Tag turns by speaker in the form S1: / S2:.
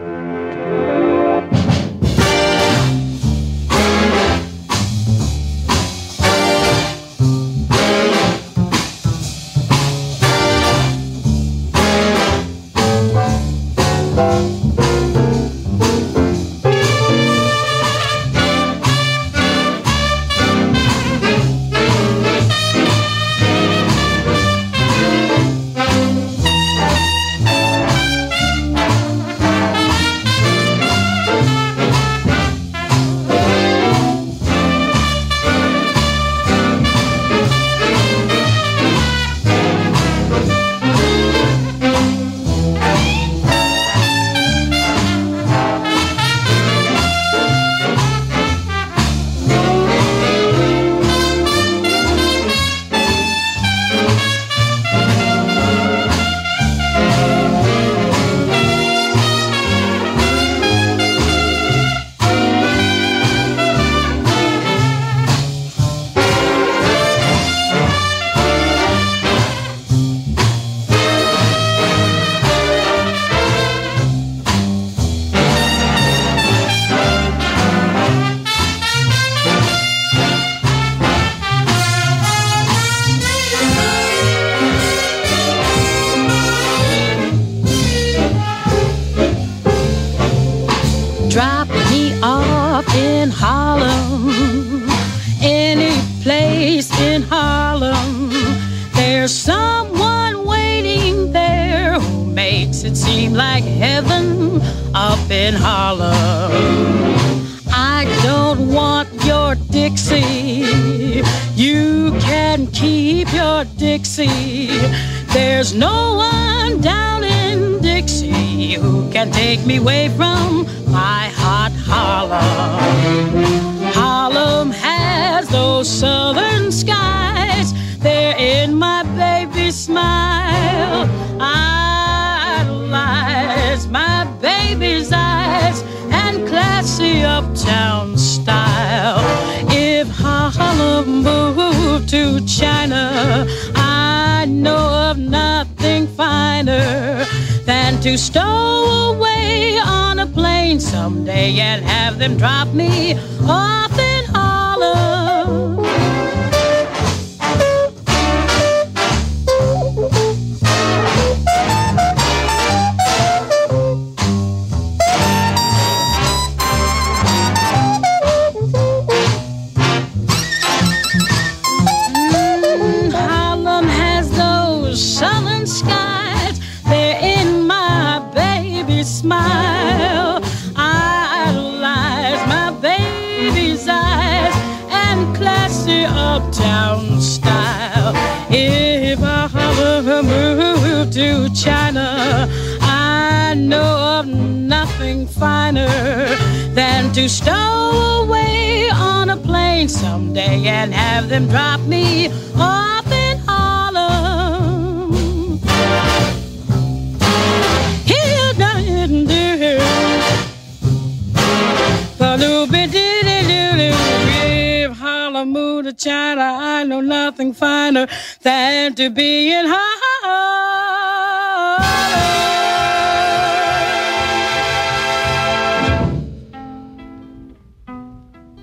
S1: Drop me off in Harlem, any place in Harlem. There's someone waiting there who makes it seem like heaven up in Harlem. I don't want your Dixie, you can keep your Dixie. There's no one down in Dixie who can take me away from my hot Harlem. Harlem has those southern skies, they're in my baby's smile. I idolize my baby's eyes and classy uptown style. If Harlem moved to China, I know of nothing finer than to stow away on a plane someday and have them drop me off in Harlem. Harlem has those southern skies, they're in my baby's smile. I idolize my baby's eyes and classy uptown style. If I move to China, I know of nothing finer than to stow away on a plane someday and have them drop me off in Harlem. Here, if Harlem moved to China, I know nothing finer than to be in Harlem.